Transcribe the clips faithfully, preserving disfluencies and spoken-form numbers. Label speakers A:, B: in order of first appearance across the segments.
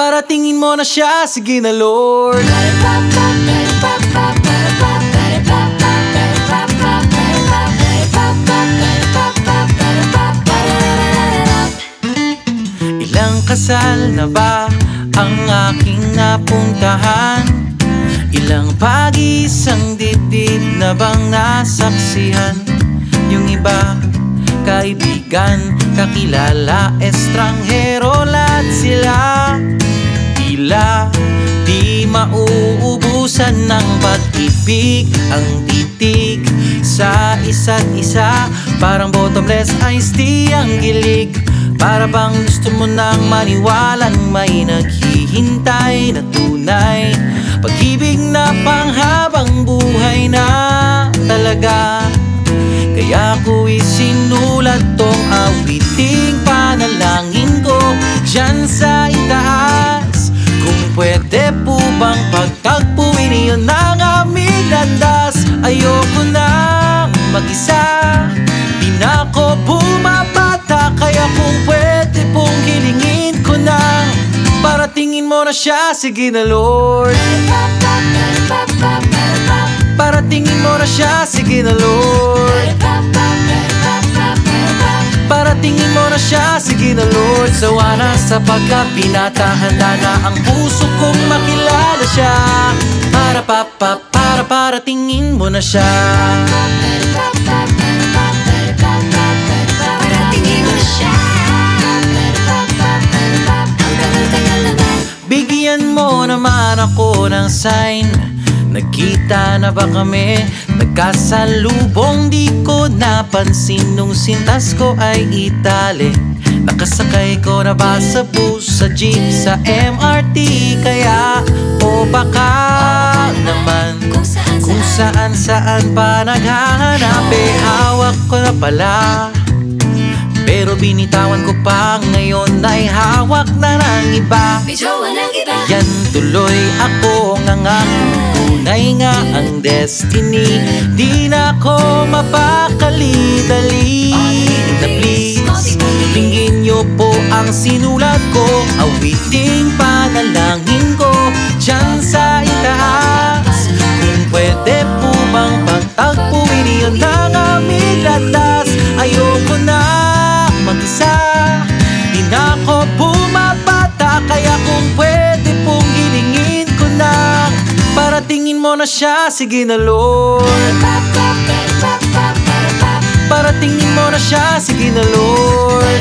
A: Paratingin mo na siya, sige na Lord. Ilang kasal na ba ang aking napuntahan? Ilang pag-isang dibdib na bang nasaksihan? Yung iba, kaibigan, kakilala, estranghero, lahat sila tila di mauubusan ng pag-ibig. Ang titig sa isa't isa, parang bottomless iced tea ang gilig. Para bang gusto mo nang maniwalang may naghihintay na tunay, pag-ibig na panghabang buhay na talaga. Kaya ko isinulat tong awiting panalangin ko dyan sa itaas. Kung pwede po bang pagtagpuin iyon ng aming landas. Ayoko nang mag-isa, di na ko bumabata. Kaya kung pwede pong hilingin ko na paratingin mo na siya, sige na Lord. Paratingin mo na siya, sige na Lord. Paratingin mo na siya, sige na Lord. Sawa na sapagkat pinatahanda na ang puso kong makilala siya. Para pa pa para paratingin mo na siya.
B: Paratingin mo na siya.
A: Bigyan mo naman ako ng sign. Nagkita na ba kami? Nagkasalubong, di ko napansin nung sintas ko ay Itali. Nakasakay ko na ba sa bus, sa jeep, sa M R T? Kaya o baka naman kung saan saan pa naghahanap, eh hawak ko na pala. Pero binitawan ko pa, ngayon ay hawak na ng iba.
B: May jowa ng iba.
A: Yan tuloy ako nga nga, tunay nga ang destiny. Di na ko mapakali-dali na please, tingin nyo po ang sinulat ko, awiting panalangin ko dyan sa itaas. Kung pwede po bang pagtagpuin iyon ng aming landas. Ayoko na mag-isa, di na ko bumabata. Kaya kung pwede pong hilingin ko na paratingin mo na siya, sige na Lord. Paratingin mo na siya, sige na Lord.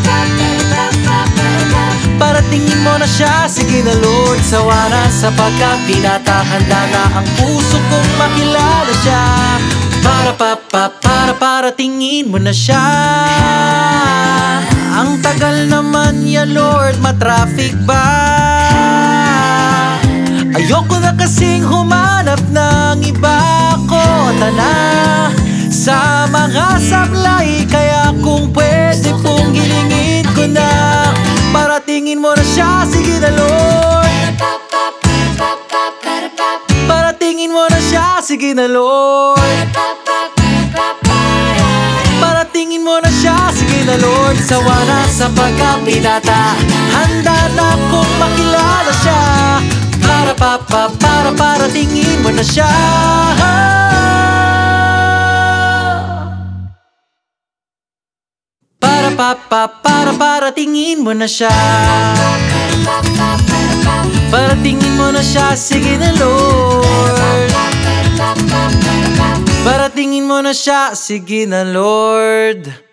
A: Paratingin mo na siya, sige na Lord. Sawa na sapagkat pinatahanda na ang puso kong makilala siya. Para pa pa para paratingin mo na siya. Ang tagal naman ya Lord, matraffic ba? Ayoko na kasing humanap ng iba ko. Tana sa mga sablay, kaya kung pwede pong hilingin ko na paratingin mo na siya, sige na Lord. Paratingin mo na siya, sige na Lord. Paratingin mo na siya, sige na Lord. Sawa na sapagkat pinata, handa na kong makilala siya. Para pa pa para paratingin mo na siya. Para pa pa para paratingin mo na siya. Paratingin mo na siya, sige na Lord. Paratingin mo na siya, sige na Lord.